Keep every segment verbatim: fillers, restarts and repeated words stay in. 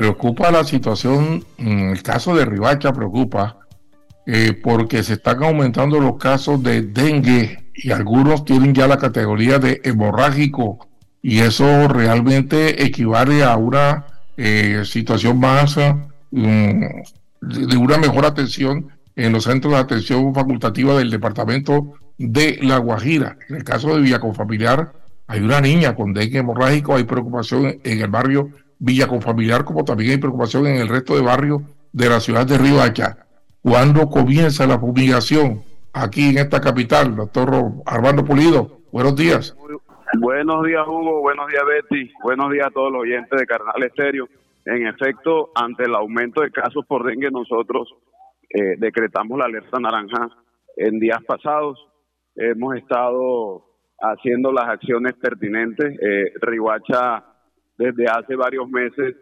preocupa la situación, en el caso de Riohacha preocupa, eh, porque se están aumentando los casos de dengue y algunos tienen ya la categoría de hemorrágico y eso realmente equivale a una eh, situación más um, de una mejor atención en los centros de atención facultativa del departamento de La Guajira. En el caso de Villaconfamiliar hay una niña con dengue hemorrágico, hay preocupación en el barrio Villaconfamiliar, como también hay preocupación en el resto de barrios de la ciudad de Riohacha. ¿Cuándo comienza la fumigación aquí en esta capital, doctor Armando Pulido? Buenos días. Buenos días, Hugo. Buenos días, Betty. Buenos días a todos los oyentes de Cardenal Estéreo. En efecto, ante el aumento de casos por dengue, nosotros eh, decretamos la alerta naranja en días pasados. Hemos estado haciendo las acciones pertinentes. Eh, Riohacha, desde hace varios meses,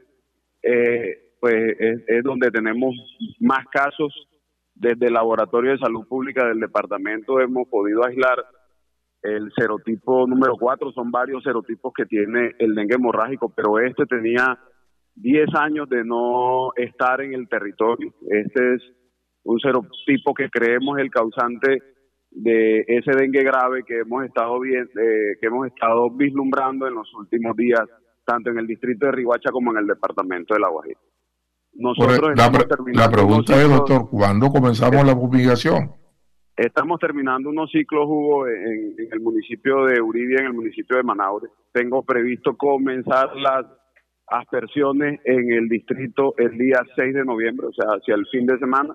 eh, pues es, es donde tenemos más casos. Desde el Laboratorio de Salud Pública del departamento hemos podido aislar el serotipo número cuatro, son varios serotipos que tiene el dengue hemorrágico, pero este tenía diez años de no estar en el territorio. Este es un serotipo que creemos el causante de ese dengue grave que hemos estado bien, eh, que hemos estado vislumbrando en los últimos días, tanto en el distrito de Riohacha como en el departamento de La Guajira. Nosotros la, la pregunta es, doctor, ¿cuándo comenzamos la fumigación? Estamos terminando unos ciclos, Hugo, en, en el municipio de Uribe, en el municipio de Manaure. Tengo previsto comenzar las aspersiones en el distrito el día seis de noviembre, o sea, hacia el fin de semana.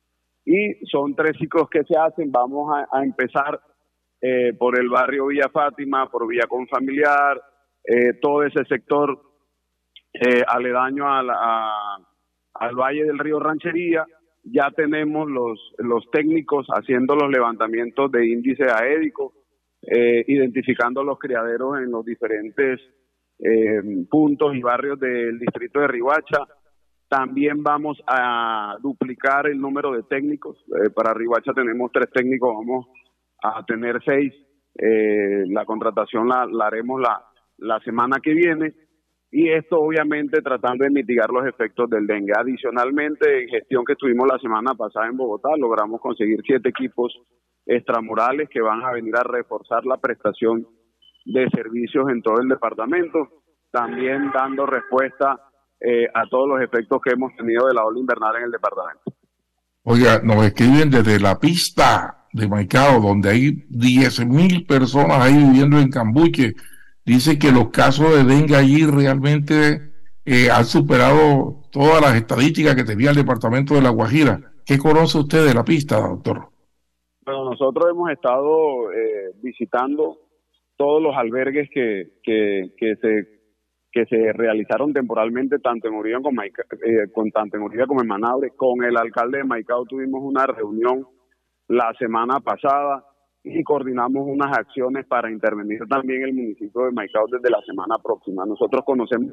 Y son tres ciclos que se hacen. Vamos a, a empezar eh, por el barrio Villa Fátima, por Villa Confamiliar, eh, todo ese sector eh, aledaño a la, a, al Valle del Río Ranchería. Ya tenemos los, los técnicos haciendo los levantamientos de índice aédico, eh, identificando los criaderos en los diferentes eh, puntos y barrios del distrito de Riohacha. También vamos a duplicar el número de técnicos. Eh, para Riohacha tenemos tres técnicos, vamos a tener seis. Eh, la contratación la, la haremos la, la semana que viene. Y esto obviamente tratando de mitigar los efectos del dengue. Adicionalmente, en gestión que tuvimos la semana pasada en Bogotá, logramos conseguir siete equipos extramurales que van a venir a reforzar la prestación de servicios en todo el departamento, también dando respuesta eh, a todos los efectos que hemos tenido de la ola invernal en el departamento. Oiga, nos escriben desde la pista de Maicao, donde hay diez mil personas ahí viviendo en Cambuche. Dice que los casos de dengue allí realmente eh, han superado todas las estadísticas que tenía el departamento de La Guajira. ¿Qué conoce usted de la pista, doctor? Bueno, nosotros hemos estado eh, visitando todos los albergues que, que, que, se, que se realizaron temporalmente, tanto en Uribe como, eh, con, tanto en Uribe como en Manaure. Con el alcalde de Maicao tuvimos una reunión la semana pasada y coordinamos unas acciones para intervenir también el municipio de Maicao desde la semana próxima. Nosotros conocemos,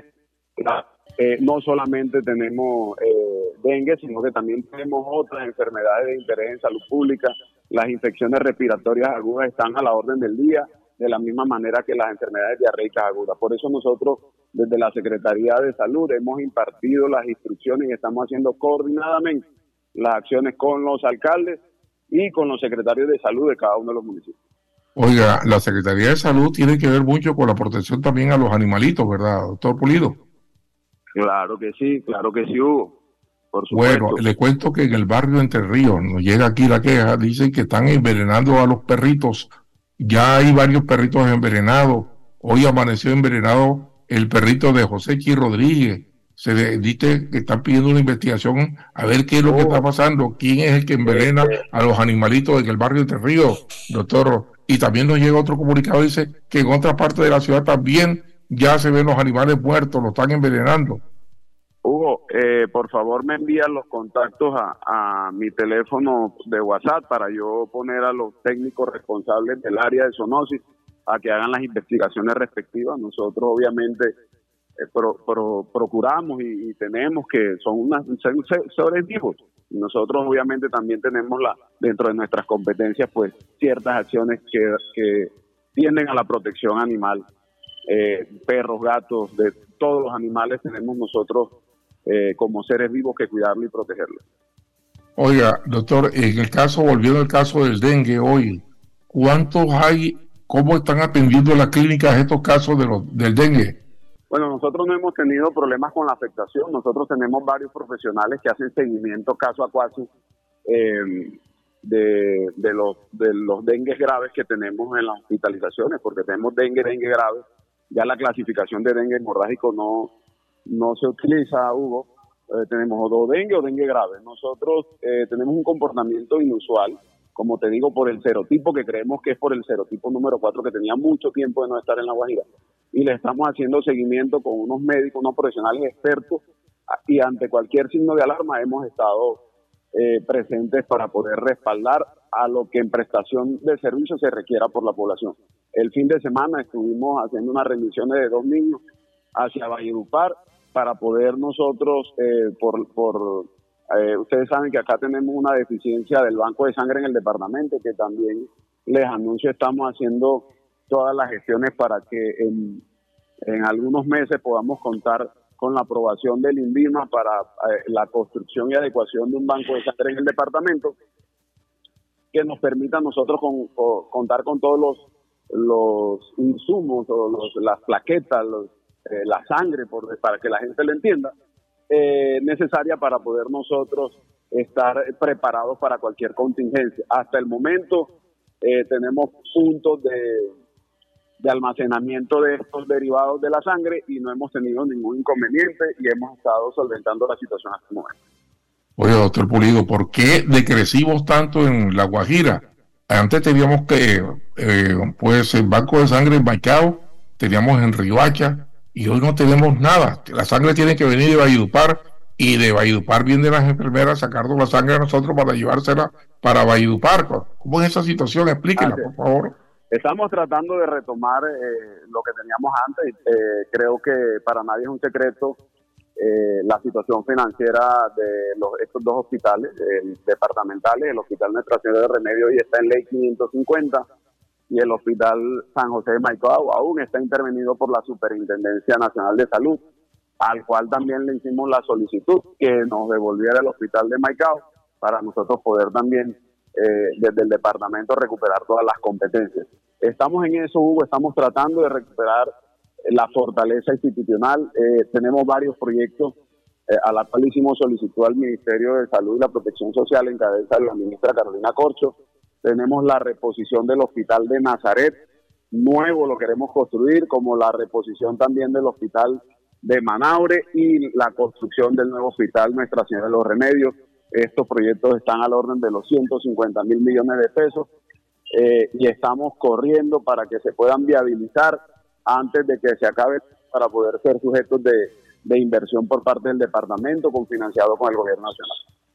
eh, no solamente tenemos eh, dengue, sino que también tenemos otras enfermedades de interés en salud pública. Las infecciones respiratorias agudas están a la orden del día, de la misma manera que las enfermedades diarreicas agudas. Por eso nosotros, desde la Secretaría de Salud, hemos impartido las instrucciones y estamos haciendo coordinadamente las acciones con los alcaldes y con los secretarios de salud de cada uno de los municipios. Oiga, la Secretaría de Salud tiene que ver mucho con la protección también a los animalitos, ¿verdad, doctor Pulido? Claro que sí, claro que sí, Hugo. Por supuesto. Bueno, le cuento que en el barrio Entre Ríos, nos llega aquí la queja, dicen que están envenenando a los perritos. Ya hay varios perritos envenenados. Hoy amaneció envenenado el perrito de José Chi Rodríguez. Se dice que están pidiendo una investigación a ver qué es lo oh. que está pasando, quién es el que envenena a los animalitos en el barrio Entre Ríos, doctor. Y también nos llega otro comunicado, dice que en otra parte de la ciudad también ya se ven los animales muertos, los están envenenando. Hugo, eh, por favor me envían los contactos a, a mi teléfono de WhatsApp para yo poner a los técnicos responsables del área de zoonosis a que hagan las investigaciones respectivas. Nosotros obviamente Eh, pro, pro, procuramos y, y tenemos que son unas seres vivos y nosotros obviamente también tenemos la dentro de nuestras competencias pues ciertas acciones que, que tienden a la protección animal, eh, perros, gatos, de todos los animales tenemos nosotros eh, como seres vivos que cuidarlos y protegerlos. Oiga, doctor, en el caso, volviendo al caso del dengue hoy, ¿cuántos hay? ¿Cómo están atendiendo las clínicas estos casos de los, del dengue? Bueno, nosotros no hemos tenido problemas con la afectación. Nosotros tenemos varios profesionales que hacen seguimiento caso a caso eh, de, de, los, de los dengues graves que tenemos en las hospitalizaciones, porque tenemos dengue, dengue grave. Ya la clasificación de dengue hemorrágico no, no se utiliza, Hugo. Eh, tenemos o dengue o dengue grave. Nosotros eh, tenemos un comportamiento inusual, como te digo, por el serotipo, que creemos que es por el serotipo número cuatro, que tenía mucho tiempo de no estar en La Guajira. Y le estamos haciendo seguimiento con unos médicos, unos profesionales expertos, y ante cualquier signo de alarma hemos estado eh, presentes para poder respaldar a lo que en prestación de servicio se requiera por la población. El fin de semana estuvimos haciendo unas remisiones de dos niños hacia Valledupar para poder nosotros, eh, por, por eh, ustedes saben que acá tenemos una deficiencia del banco de sangre en el departamento, que también les anuncio, estamos haciendo todas las gestiones para que en, en algunos meses podamos contar con la aprobación del INVIMA para eh, la construcción y adecuación de un banco de sangre en el departamento que nos permita a nosotros con, con, contar con todos los, los insumos, o los, las plaquetas, los, eh, la sangre, por, para que la gente lo entienda, eh, necesaria para poder nosotros estar preparados para cualquier contingencia. Hasta el momento eh, tenemos puntos de, de almacenamiento de estos derivados de la sangre y no hemos tenido ningún inconveniente y hemos estado solventando la situación hasta el momento. Oye, doctor Pulido, ¿por qué decrecimos tanto en La Guajira? Antes teníamos que, eh, pues, el banco de sangre en Maicao, teníamos en Riohacha, y hoy no tenemos nada. La sangre tiene que venir de Valledupar, y de Valledupar vienen las enfermeras sacarnos la sangre a nosotros para llevársela para Valledupar. ¿Cómo es esa situación? Explíquela, por favor. Estamos tratando de retomar eh, lo que teníamos antes. Eh, creo que para nadie es un secreto Eh, la situación financiera de los, estos dos hospitales eh, departamentales. El Hospital Nuestra Señora de Remedio hoy está en ley quinientos cincuenta y el Hospital San José de Maicao aún está intervenido por la Superintendencia Nacional de Salud, al cual también le hicimos la solicitud que nos devolviera el Hospital de Maicao para nosotros poder también eh, desde el departamento recuperar todas las competencias. Estamos en eso, Hugo, estamos tratando de recuperar la fortaleza institucional. Eh, tenemos varios proyectos eh, a la cual hicimos solicitud al Ministerio de Salud y la Protección Social en cabeza de la ministra Carolina Corcho. Tenemos la reposición del Hospital de Nazaret, nuevo lo queremos construir, como la reposición también del Hospital de Manaure y la construcción del nuevo Hospital Nuestra Señora de los Remedios. Estos proyectos están al orden de los ciento cincuenta mil millones de pesos eh, y estamos corriendo para que se puedan viabilizar antes de que se acabe, para poder ser sujetos de, de inversión por parte del departamento, confinanciado con el gobierno nacional.